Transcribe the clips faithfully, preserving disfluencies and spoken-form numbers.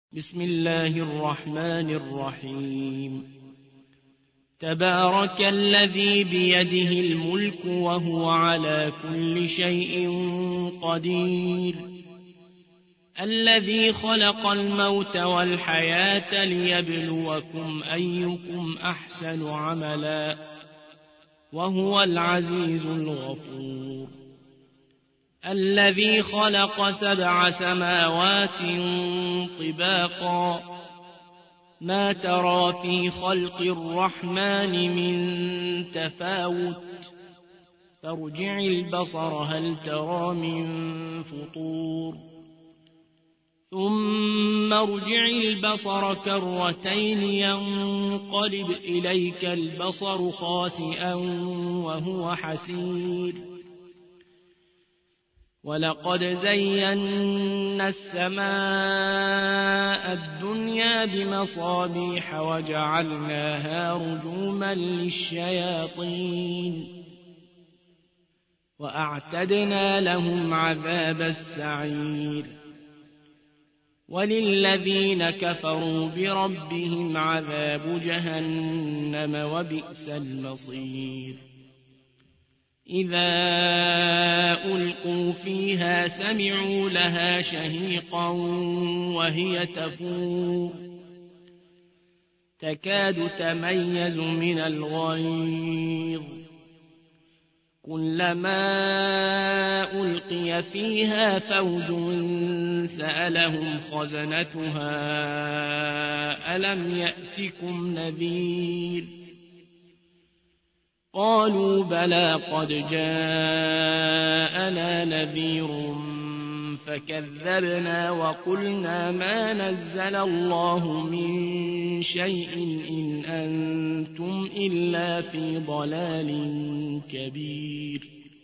بسم الله الرحمن الرحيم تبارك الذي بيده الملك وهو على كل شيء قدير الذي خلق الموت والحياة ليبلوكم أيكم أحسن عملا وهو العزيز الغفور الذي خلق سبع سماوات طباقا ما ترى في خلق الرحمن من تفاوت فارجع البصر هل ترى من فطور ثم ارجع البصر كرتين ينقلب إليك البصر خاسئا وهو حسير ولقد زينا السماء الدنيا بمصابيح وجعلناها رجوما للشياطين وأعتدنا لهم عذاب السعير وللذين كفروا بربهم عذاب جهنم وبئس المصير إذا ألقوا فيها سمعوا لها شهيقا وهي تفور تكاد تميز من الغيظ كلما ألقي فيها فوج سألهم خزنتها ألم يأتكم نذير قالوا بلى قد جاءنا نذير فكذبنا وقلنا ما نزل الله من شيء إن أنتم إلا في ضلال كبير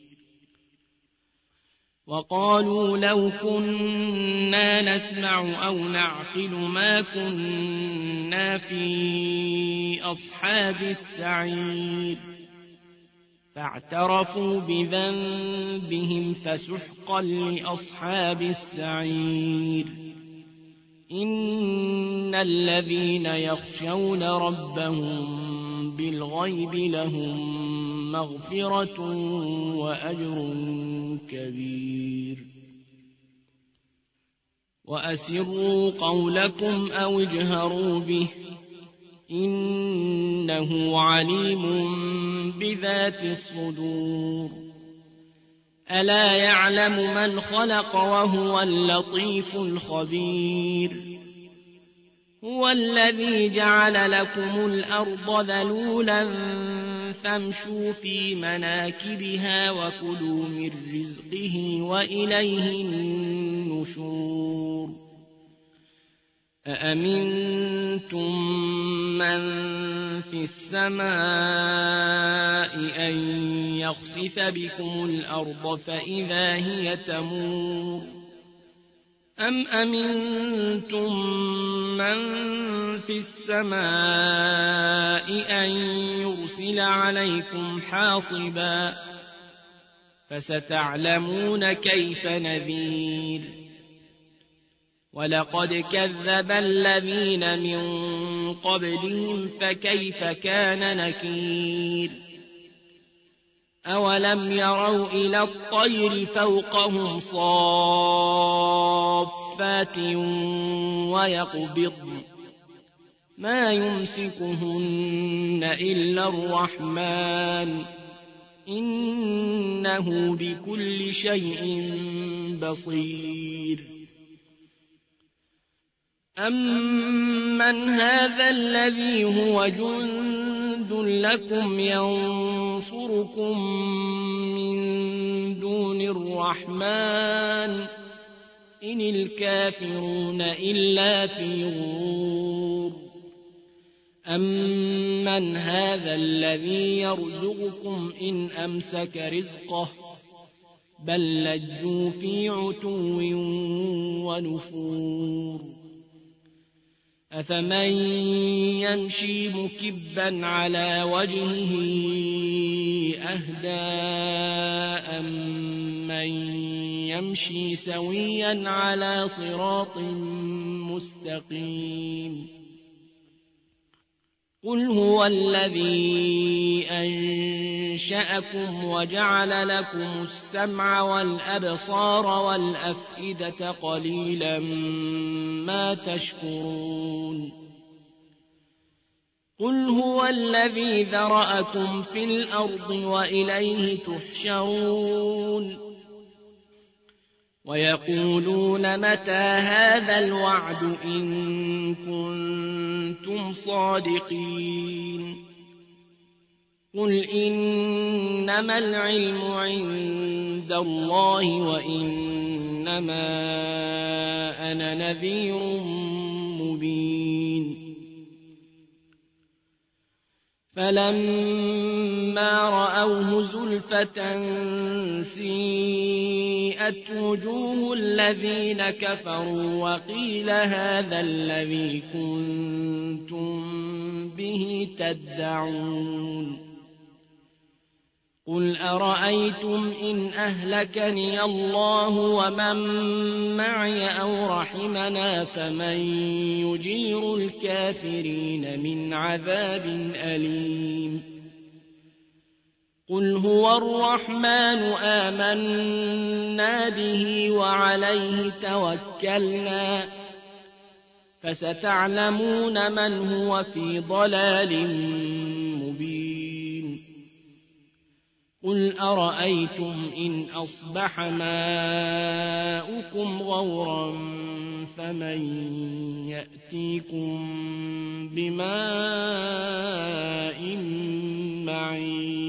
وقالوا لو كنا نسمع أو نعقل ما كنا في أصحاب السعير فاعترفوا بذنبهم فسحقا لأصحاب السعير إن الذين يخشون ربهم بالغيب لهم مغفرة وأجر كبير وأسروا قولكم أو اجهروا به إنه عليم بذات الصدور ألا يعلم من خلق وهو اللطيف الخبير هو الذي جعل لكم الأرض ذلولا فامشوا في مناكبها وكلوا من رزقه وإليه النشور أأمنتم من في السماء أن يخسف بكم الأرض فإذا هي تمور أم أمنتم من في السماء أن يرسل عليكم حاصبا فستعلمون كيف نذير ولقد كذب الذين من قبلهم فكيف كان نكير أولم يروا إلى الطير فوقهم صافات ويقبضن ما يمسكهن إلا الرحمن إنه بكل شيء بصير أمن هذا الذي هو جند لكم ينصركم من دون الرحمن إن الكافرون إلا في غرور أمن هذا الذي يرزقكم إن أمسك رزقه بل لجوا في عتو ونفور أفمن يمشي مكبا على وجهه أهدى أمن يمشي سويا على صراط مستقيم مستقيم قل هو الذي أنشأكم وجعل لكم السمع والأبصار والأفئدة قليلا ما تشكرون قل هو الذي ذرأكم في الأرض وإليه تحشرون ويقولون متى هذا الوعد إن كنتم صادقين قل إنما العلم عند الله وإنما أنا نذير مبين فلما رأوه زلفة سيئت وجوه الذين كفروا وقيل هذا الذي كنتم به تدعون قل أرأيتم إن أهلكني الله ومن معي أو رحمنا فمن يجير الكافرين من عذاب أليم قل هو الرحمن آمنا به وعليه توكلنا فستعلمون من هو في ضلال مبين قل أرأيتم إن أصبح ماؤكم غورا فمن يأتيكم بماء معين